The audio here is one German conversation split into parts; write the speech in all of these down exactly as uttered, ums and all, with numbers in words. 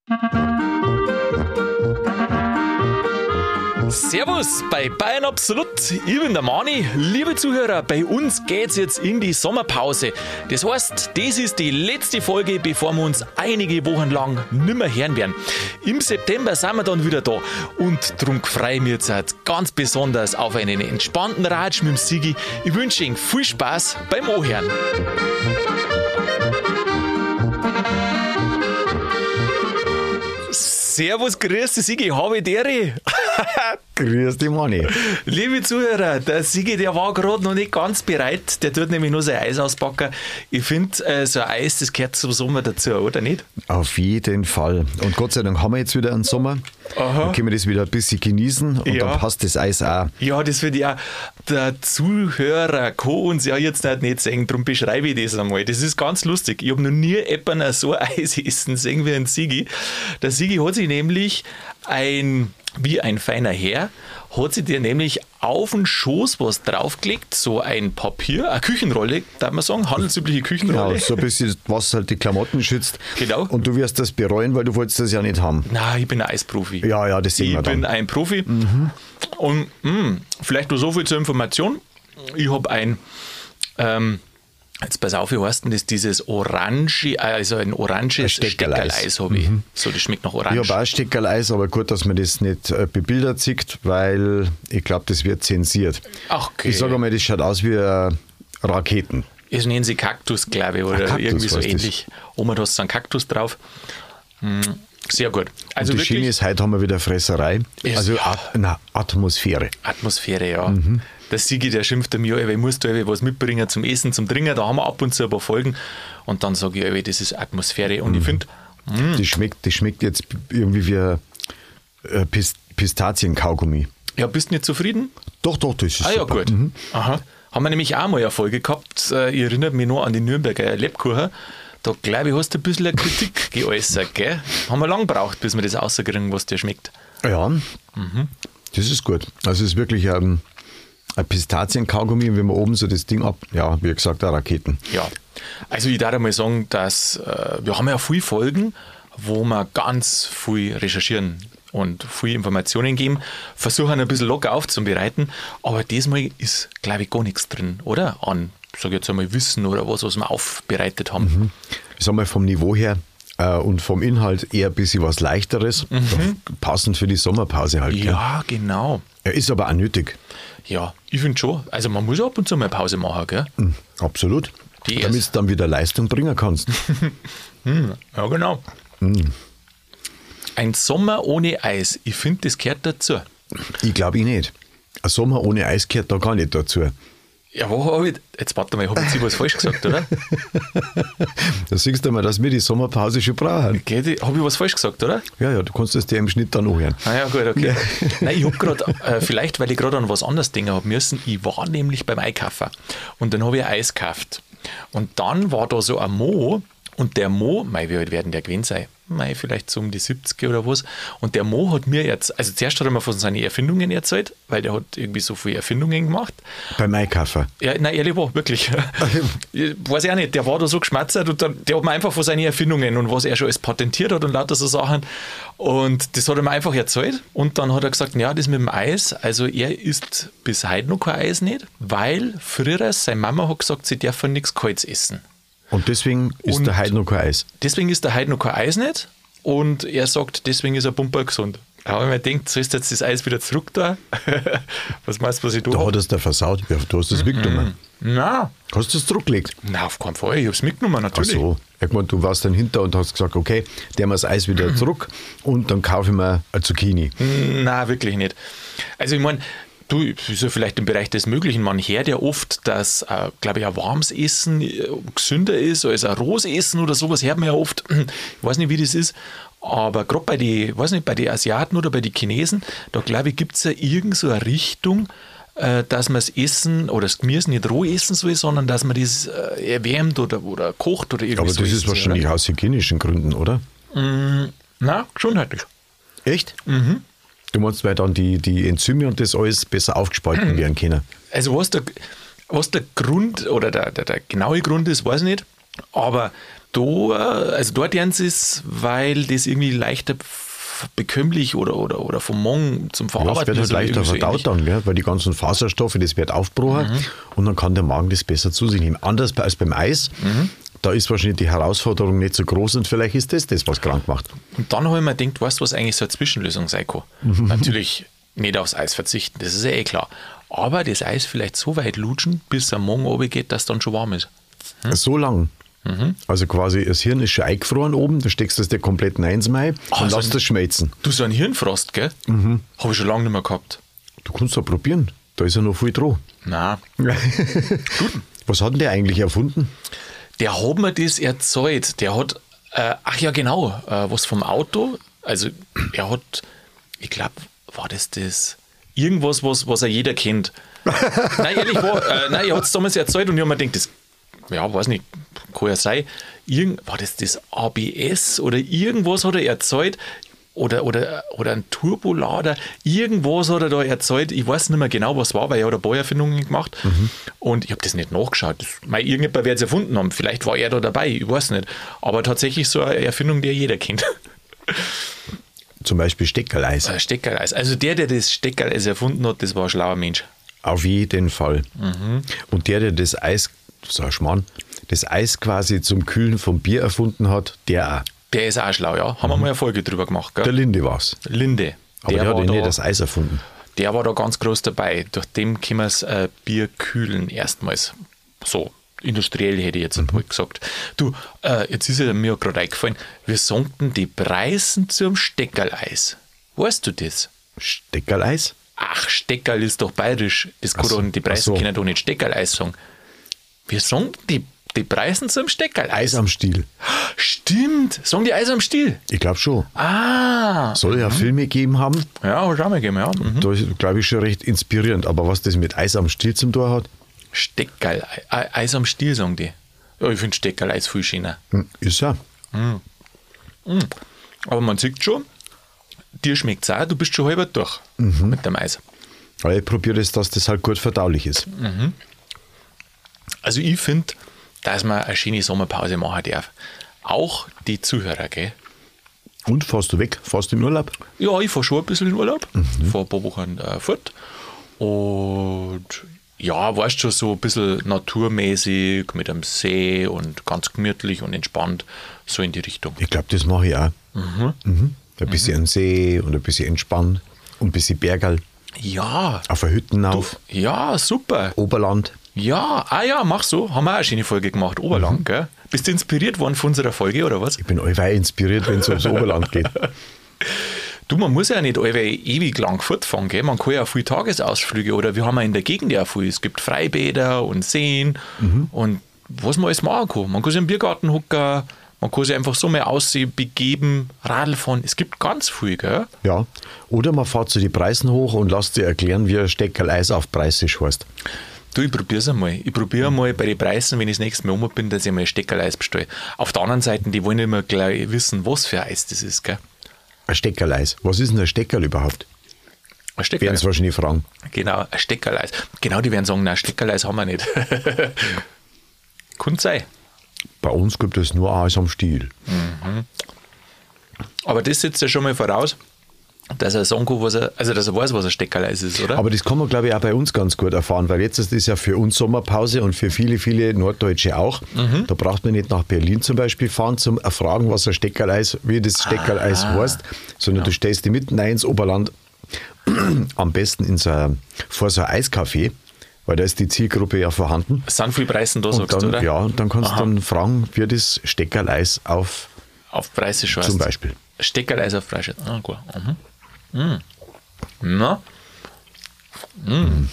Servus bei Bayern Absolut, ich bin der Mani. Liebe Zuhörer, bei uns geht's jetzt in die Sommerpause. Das heißt, das ist die letzte Folge, bevor wir uns einige Wochen lang nimmer hören werden. Im September sind wir dann wieder da und darum freue ich mich jetzt halt ganz besonders auf einen entspannten Ratsch mit dem Sigi. Ich wünsche Ihnen viel Spaß beim Anhören. Servus, grüß dich, Sigi, habe ich dere. Grüß dich, Manni. Liebe Zuhörer, der Sigi, der war gerade noch nicht ganz bereit. Der tut nämlich nur sein Eis auspacken. Ich finde, äh, so ein Eis, das gehört zum Sommer dazu, oder nicht? Auf jeden Fall. Und Gott sei Dank haben wir jetzt wieder einen Sommer. Aha. Dann können wir das wieder ein bisschen genießen und ja. Dann passt das Eis auch. Ja, das würde ja der Zuhörer kann uns ja jetzt nicht, nicht sehen, darum beschreibe ich das einmal. Das ist ganz lustig. Ich habe noch nie jemanden so Eis essen sehen wie ein Sigi. Der Sigi hat sich nämlich ein, wie ein feiner Herr, hat sich dir nämlich auf den Schoß was draufgelegt, so ein Papier, eine Küchenrolle, darf man sagen, handelsübliche Küchenrolle. Genau, so ein bisschen, was halt die Klamotten schützt. Genau. Und du wirst das bereuen, weil du wolltest das ja nicht haben. Na, ich bin ein Eisprofi. Ja, ja, das sehen ich wir dann. Ich bin ein Profi. Mhm. Und mh, vielleicht nur so viel zur Information. Ich habe ein, ähm, jetzt pass auf, wie heißt denn das, dieses Orange, also ein oranges Steckerl-Eis habe ich. Mhm. So, das schmeckt nach Orange. Ich habe auch Steckerl-Eis, aber gut, dass man das nicht äh, bebildert sieht, weil ich glaube, das wird zensiert. Ach, okay. Ich sage mal, das schaut aus wie äh, Raketen. Das nennen sie Kaktus, glaube ich, oder Kaktus, irgendwie so ähnlich. Oben hast du einen Kaktus drauf. Hm, sehr gut. Also und die Schiene ist, heute haben wir wieder Fresserei. Ist, also ja. At- na, Atmosphäre. Atmosphäre, ja. Mhm. Der Sigi, der schimpft mir, ich muss da was mitbringen zum Essen, zum Trinken. Da haben wir ab und zu ein paar Folgen. Und dann sage ich, das ist Atmosphäre. Und mhm. ich finde, das schmeckt, das schmeckt jetzt irgendwie wie äh, Pist- Pistazien-Kaugummi. Ja, bist du nicht zufrieden? Doch, doch, das ist Ah ja, super. gut. Mhm. Aha. Haben wir nämlich auch mal eine Folge gehabt. Ich erinnere mich noch an die Nürnberger Lebkuchen. Da glaube ich, hast du ein bisschen eine Kritik geäußert, gell? Haben wir lang gebraucht, bis wir das rauskriegen, was dir schmeckt. Ja, mhm. Das ist gut. Also es ist wirklich ein, ein Pistazien-Kaugummi und wenn man oben so das Ding ab, ja, wie gesagt, auch Raketen. Ja, also ich darf mal sagen, dass äh, wir haben ja viele Folgen, wo wir ganz viel recherchieren und viele Informationen geben, versuchen ein bisschen locker aufzubereiten, aber diesmal ist, glaube ich, gar nichts drin, oder? An, sage ich jetzt einmal, Wissen oder was, was wir aufbereitet haben. Mhm. Ich sag mal, vom Niveau her äh, und vom Inhalt eher ein bisschen was Leichteres, Mhm. passend für die Sommerpause halt. gell? Ja, genau. Er ist aber auch nötig. Ja, ich finde schon. Also man muss ab und zu mal Pause machen, gell? Mhm, absolut. Die Damit erst- du dann wieder Leistung bringen kannst. Hm, ja, genau. Mhm. Ein Sommer ohne Eis, ich finde, das gehört dazu. Ich glaube ich nicht. Ein Sommer ohne Eis gehört da gar nicht dazu. Ja, wo habe ich, jetzt warte mal, habe ich jetzt was falsch gesagt, oder? Da siehst du mal, dass wir die Sommerpause schon brauchen. Okay, habe ich was falsch gesagt, oder? Ja, ja, du kannst das dir im Schnitt dann anhören. Ah ja, gut, okay. Nein, ich habe gerade, äh, vielleicht weil ich gerade an was anderes denken habe müssen, ich war nämlich beim Einkaufen und dann habe ich ein Eis gekauft. Und dann war da so ein Mo und der Mo, mei, wie alt werden der gewesen sein? Mei, vielleicht so um die siebzig oder was. Und der Mo hat mir jetzt, also zuerst hat er mir von seinen Erfindungen erzählt, weil der hat irgendwie so viele Erfindungen gemacht. Beim Einkaufen. Ja, nein, ehrlich war, wirklich. Ich weiß ich auch nicht, der war da so geschmatzert und dann, der hat mir einfach von seinen Erfindungen und was er schon alles patentiert hat und lauter so Sachen. Und das hat er mir einfach erzählt. Und dann hat er gesagt, ja, das mit dem Eis, also er isst bis heute noch kein Eis nicht, weil früher seine Mama hat gesagt, sie dürfen nichts Kaltes essen. Und deswegen ist Und der heute noch kein Eis. Deswegen ist der heute noch kein Eis nicht und er sagt, deswegen ist er Pumper gesund. Aber man denkt, sollst du jetzt das Eis wieder zurück da? Was meinst du, was ich da Da habe? hat es der versaut. Ja, du hast es weggenommen. Nein, Hast du es zurückgelegt? nein, auf keinen Fall, ich habe es mitgenommen, Ach natürlich. so. Ich meine, du warst dann hinter und hast gesagt, okay, der wir das Eis wieder zurück und dann kaufe ich mir eine Zucchini. Nein, wirklich nicht. Also ich meine, du, ist ja vielleicht im Bereich des Möglichen. Man hört ja oft, dass, äh, glaube ich, ein warmes Essen äh, gesünder ist als ein rohes Essen oder sowas. Hört man ja oft. Ich weiß nicht, wie das ist. Aber gerade bei den, weiß nicht, bei den Asiaten oder bei den Chinesen, da glaube ich, gibt es ja irgend so eine Richtung, äh, dass man das Essen oder das Gemüse nicht roh essen soll, sondern dass man das äh, erwärmt oder, oder kocht oder irgendwie Aber so. das ist essen soll, wahrscheinlich aus hygienischen Gründen, oder? oder? Nein, gesundheitlich. Echt? Mhm. Du meinst, weil dann die, die Enzyme und das alles besser aufgespalten werden können. Also was der, was der Grund oder der, der, der genaue Grund ist, weiß ich nicht. Aber da, also dort lernen sie es, weil das irgendwie leichter bekömmlich oder, oder, oder vom Magen zum Verarbeiten ja, das wird halt leichter so verdaut dann, gell? Weil die ganzen Faserstoffe, das wird aufgebrochen mhm. und dann kann der Magen das besser zu sich nehmen. Anders als beim Eis, mhm. da ist wahrscheinlich die Herausforderung nicht so groß und vielleicht ist das das, was krank macht. Und dann habe ich mir gedacht, weißt du, was eigentlich so eine Zwischenlösung sein kann? Mhm. Natürlich nicht aufs Eis verzichten, das ist ja eh klar. Aber das Eis vielleicht so weit lutschen, bis es am Magen runtergeht, dass es dann schon warm ist. Hm? So lang? Mhm. Also quasi das Hirn ist schon eingefroren oben, da steckst du das der kompletten Eins rein und so lässt das schmelzen. Du, so ein Hirnfrost, gell? Mhm. Habe ich schon lange nicht mehr gehabt. Du kannst doch probieren, da ist ja noch viel dran. Nein. Gut. Was hat denn der eigentlich erfunden? Der hat mir das erzählt. Der hat, äh, ach ja genau, äh, was vom Auto. Also er hat, ich glaube, war das das, irgendwas, was, was er jeder kennt. Nein, ehrlich, war, äh, nein, er hat es damals erzählt und ich habe mir gedacht, das, ja, weiß nicht, kann ja sein, Irgend, war das das A B S oder irgendwas hat er erzählt oder, oder, oder ein Turbolader, irgendwas hat er da erzählt, ich weiß nicht mehr genau, was war, weil er hat ein paar Erfindungen gemacht mhm. und ich habe das nicht nachgeschaut. Das, mein, irgendjemand wird es erfunden haben, vielleicht war er da dabei, ich weiß nicht, aber tatsächlich so eine Erfindung, die jeder kennt. Zum Beispiel Steckerleis. Äh, Steckerleis. Also der, der das Steckerleis erfunden hat, das war ein schlauer Mensch. Auf jeden Fall. Mhm. Und der, der das Eis, so ein Schmarrn, das Eis quasi zum Kühlen vom Bier erfunden hat, der auch. Der ist auch schlau, ja. Haben mhm. wir mal eine Folge drüber gemacht, gell? Der Linde war es. Linde. Aber der, der hat ja nicht das Eis erfunden. Der war da ganz groß dabei. Durch den können wir das äh, Bier kühlen erstmals. So, industriell hätte ich jetzt mhm. einmal gesagt. Du, äh, jetzt ist ja mir gerade eingefallen, wir sanken die Preise zum Steckerleis. Weißt du das? Steckerleis? Ach, Steckerl ist doch bayerisch. Das kann so, doch, die Preise so. können doch nicht Steckerleis sagen. Wir sagen die, die Preise zum Steckerleis. Eis am Stiel. Stimmt. Sagen die Eis am Stiel? Ich glaube schon. Ah. Soll ja mhm. Filme gegeben haben. Ja, habe ich auch mal gegeben, ja. Mhm. Da ist, glaube ich, schon recht inspirierend. Aber was das mit Eis am Stiel zum Tor hat? Steckerl. Eis am Stiel, sagen die. Ja, ich finde Steckerleis viel schöner. Ist ja. Mhm. Mhm. Aber man sieht schon, dir schmeckt es auch, du bist schon halber durch mhm. mit dem Eis. Aber ich probiere das, dass das halt gut verdaulich ist. Mhm. Also ich finde, dass man eine schöne Sommerpause machen darf. Auch die Zuhörer, gell? Und, fährst du weg? Fährst du in Urlaub? Ja, ich fahre schon ein bisschen in Urlaub. Mhm. Fahre ein paar Wochen äh, fort. Und ja, weißt schon, so ein bisschen naturmäßig mit einem See und ganz gemütlich und entspannt, so in die Richtung. Ich glaube, das mache ich auch. Mhm. Mhm. Ein bisschen mhm. See und ein bisschen entspannt und ein bisschen Bergerl. Ja. Auf der Hütten auf. Du, ja, super. Oberland. Ja, ah ja, mach so. Haben wir auch eine schöne Folge gemacht, Oberland, mhm. gell? Bist du inspiriert worden von unserer Folge, oder was? Ich bin allweil inspiriert, wenn es ums Oberland geht. Du, man muss ja nicht allweil ewig lang fortfahren, gell? Man kann ja auch viele Tagesausflüge oder wir haben ja in der Gegend ja viel. Es gibt Freibäder und Seen mhm. und was man alles machen kann. Man kann sich im Biergarten hocken, man kann sich einfach so mal aussehen, begeben, Radl fahren. Es gibt ganz viel, gell? Ja, oder man fährt zu die Preisen hoch und lässt sich erklären, wie ein Steckerl Eis auf Preisisch heißt. Du, ich probiere es einmal. Ich probiere einmal bei den Preisen, wenn ich das nächste Mal um bin, dass ich mal ein Steckerl-Eis bestelle. Auf der anderen Seite, die wollen immer gleich wissen, was für ein Eis das ist, gell? Ein Steckerl-Eis. Was ist denn ein Steckerl überhaupt? Ein Steckerl. Werden sie wahrscheinlich fragen. Genau, ein Steckerl-Eis. Genau, die werden sagen, nein, Steckerl-Eis haben wir nicht. Könnte sein. Bei uns gibt es nur Eis am Stiel. Mhm. Aber das setzt ja schon mal voraus, dass er sagen kann, was er, also dass er weiß, was ein Steckerleis ist, oder? Aber das kann man, glaube ich, auch bei uns ganz gut erfahren, weil jetzt ist ja für uns Sommerpause und für viele, viele Norddeutsche auch. Mhm. Da braucht man nicht nach Berlin zum Beispiel fahren, zum erfragen, was ein Steckerleis, wie das Steckerleis ah, heißt, sondern ja. du stellst dich mitten rein ins Oberland, am besten in so ein, vor so ein Eiscafé, weil da ist die Zielgruppe ja vorhanden. Es sind viele Preise da, sagst dann, du, oder? Ja, und dann kannst du dann fragen, wie das Steckerleis auf auf Preisisch heißt. Zum Beispiel. Steckerleis auf Preisisch. Ah, gut. Mhm. Mm. Na? Mm.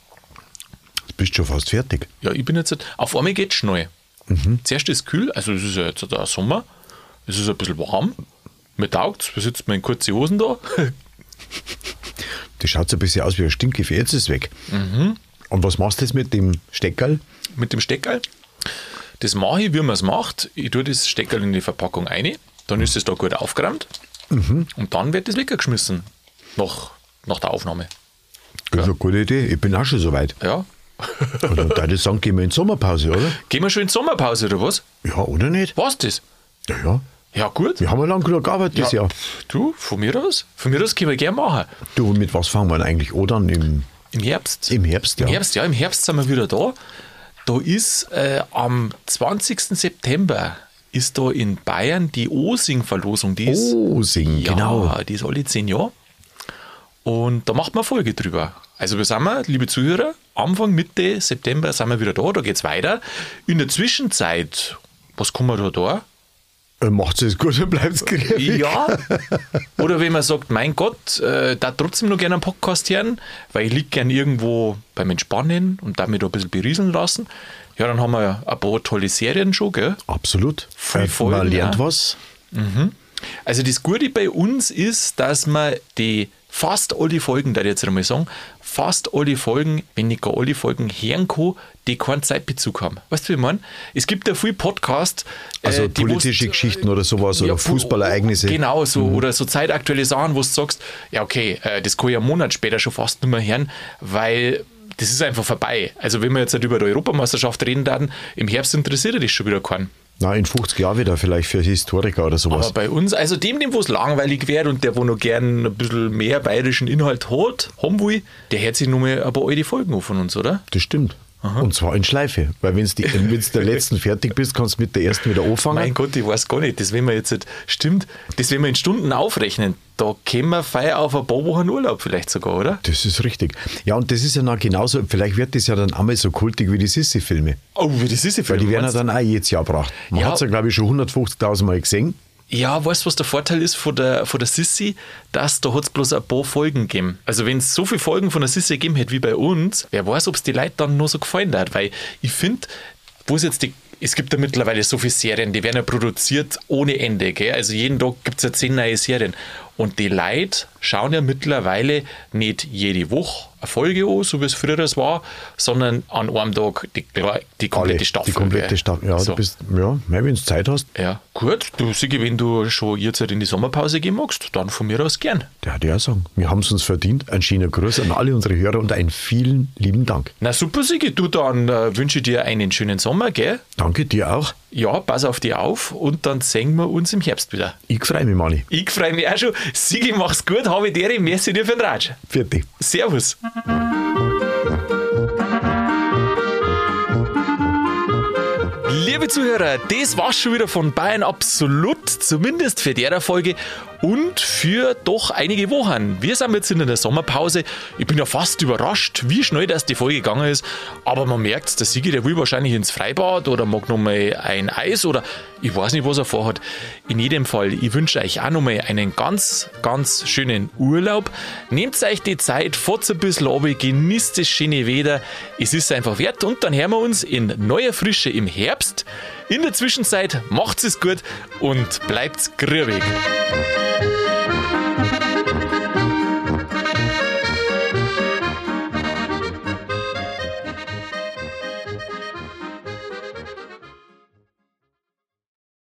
Du bist schon fast fertig. Ja, ich bin jetzt, auf einmal geht es schnell. Mhm. Zuerst ist es kühl, also es ist ja jetzt der Sommer, es ist ein bisschen warm, mir taugt es, wir sitzen mal in kurze Hosen da. Das schaut so ein bisschen aus wie ein Stinkgefühl, jetzt ist es weg. Mhm. Und was machst du jetzt mit dem Steckerl? Mit dem Steckerl? Das mache ich, wie man es macht. Ich tue das Steckerl in die Verpackung rein, dann ist es da gut aufgeräumt. Mhm. Und dann wird das weggeschmissen nach, nach der Aufnahme. Das ist ja. eine gute Idee. Ich bin auch schon so weit. Ja, Und dann würde ich sagen, gehen wir in die Sommerpause, oder? Gehen wir schon in die Sommerpause, oder was? Ja, oder nicht? Was das? Ja, ja. Ja, gut. Wir haben ja lang genug gearbeitet Ja, dieses Jahr. du, von mir aus. Von mir aus können wir gerne machen. Du, mit was fangen wir denn eigentlich an dann im, Im Herbst. im Herbst? Ja. Im Herbst, ja, im Herbst sind wir wieder da. Da ist äh, am zwanzigsten September ist da in Bayern die Osing-Verlosung. Die ist, Osing, ja, genau. die ist alle zehn Jahre. Und da macht man eine Folge drüber. Also wir sind, wir, liebe Zuhörer, Anfang, Mitte September sind wir wieder da, da geht es weiter. In der Zwischenzeit, was kann man da da? Macht es gut und bleibt es kreativ. Ja. Oder wenn man sagt, mein Gott, äh, da trotzdem noch gerne einen Podcast hören, weil ich liege gerne irgendwo beim Entspannen und damit ein bisschen berieseln lassen. Ja, dann haben wir ein paar tolle Serien schon, gell? Absolut. Viel Äh, Folgen, man lernt ja. was. Also das Gute bei uns ist, dass man die fast alle Folgen, da ich jetzt einmal sagen, fast alle Folgen, wenn nicht gar alle Folgen hören kann, die keinen Zeitbezug haben. Weißt du, wie ich meine? Es gibt ja viele Podcasts, Also äh, die politische wo's- Geschichten oder sowas oder wo- Fußballereignisse. Genau, so, oder so zeitaktuelle Sachen, wo du sagst, ja okay, äh, das kann ich einen Monat später schon fast nicht mehr hören, weil das ist einfach vorbei. Also wenn wir jetzt halt über die Europameisterschaft reden dann, im Herbst interessiert das schon wieder keinen. Na, in fünfzig Jahren wieder vielleicht für Historiker oder sowas. Aber bei uns, also dem, dem wo es langweilig wäre und der, wo noch gern ein bisschen mehr bayerischen Inhalt hat, haben will, der hört sich nur mal ein paar alte Folgen an von uns, oder? Das stimmt. Und zwar in Schleife. Weil wenn du mit der letzten fertig bist, kannst du mit der ersten wieder anfangen. Mein Gott, ich weiß gar nicht, das wenn wir jetzt, nicht- stimmt, das wenn wir in Stunden aufrechnen, da kämen wir feier auf ein paar Wochen Urlaub vielleicht sogar, oder? Das ist richtig. Ja, und das ist ja noch genauso, vielleicht wird das ja dann einmal so kultig wie die Sissi-Filme. Oh, wie das ist ja Weil die werden ja dann auch jedes Jahr gebracht. Man Ja. hat es ja, glaube ich, schon hundertfünfzigtausend Mal gesehen. Ja, weißt du, was der Vorteil ist von der, von der Sissi? Dass da hat es bloß ein paar Folgen gegeben. Also wenn es so viele Folgen von der Sissi gegeben hätte wie bei uns, wer weiß, ob es die Leute dann nur so gefallen hat. Weil ich finde, wo es jetzt die, es gibt ja mittlerweile so viele Serien, die werden ja produziert ohne Ende. Gell? Also jeden Tag gibt es ja zehn neue Serien. Und die Leute schauen ja mittlerweile nicht jede Woche eine Folge an, so wie es früher das war, sondern an einem Tag die, die komplette Alle, Staffel. Die komplette gell? Staffel. Ja, So. du bist, ja, wenn du Zeit hast, Ja, gut. Du, Sigi, wenn du schon jetzt in die Sommerpause gehen magst, dann von mir aus gern. der hat ja auch sagen, wir haben es uns verdient. Ein schöner Gruß an alle unsere Hörer und einen vielen lieben Dank. Na super, Sigi, du, dann äh, wünsche ich dir einen schönen Sommer, gell? Danke dir auch. Ja, pass auf dich auf und dann sehen wir uns im Herbst wieder. Ich freue mich, Mani. Ich freue mich auch schon. Sigi, mach's gut, habe dir, merci dir für den Ratsch. Vierte. Servus. Liebe Zuhörer, das war's schon wieder von Bayern Absolut, zumindest für der Folge und für doch einige Wochen. Wir sind jetzt in der Sommerpause. Ich bin ja fast überrascht, wie schnell das die Folge gegangen ist. Aber man merkt, der Sigi, der will wahrscheinlich ins Freibad oder mag nochmal ein Eis oder ich weiß nicht, was er vorhat. In jedem Fall, ich wünsche euch auch nochmal einen ganz, ganz schönen Urlaub. Nehmt euch die Zeit, fahrt ein bisschen runter, genießt das schöne Wetter. Es ist einfach wert und dann hören wir uns in neuer Frische im Herbst. In der Zwischenzeit macht's es gut und bleibt's grübig.